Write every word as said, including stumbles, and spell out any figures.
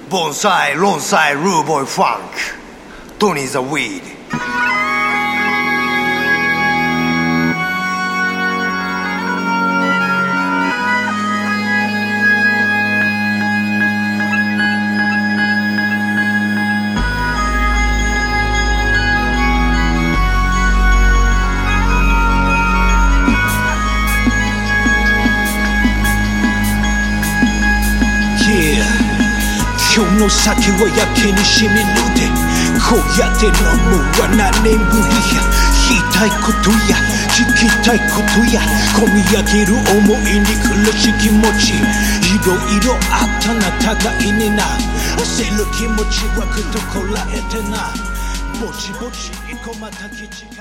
Bonsai, Lonsai, Rude Boy Funk. Tony's a weed. Yeah.今日の酒はやけにしみるでこうやって飲むは何年ぶりや言いたいことや聞きたいことや込み上げる思いに苦しい気持ちいろいろあったな互いにな焦る気持ちはぐっとこらえてなぼちぼち生駒たき違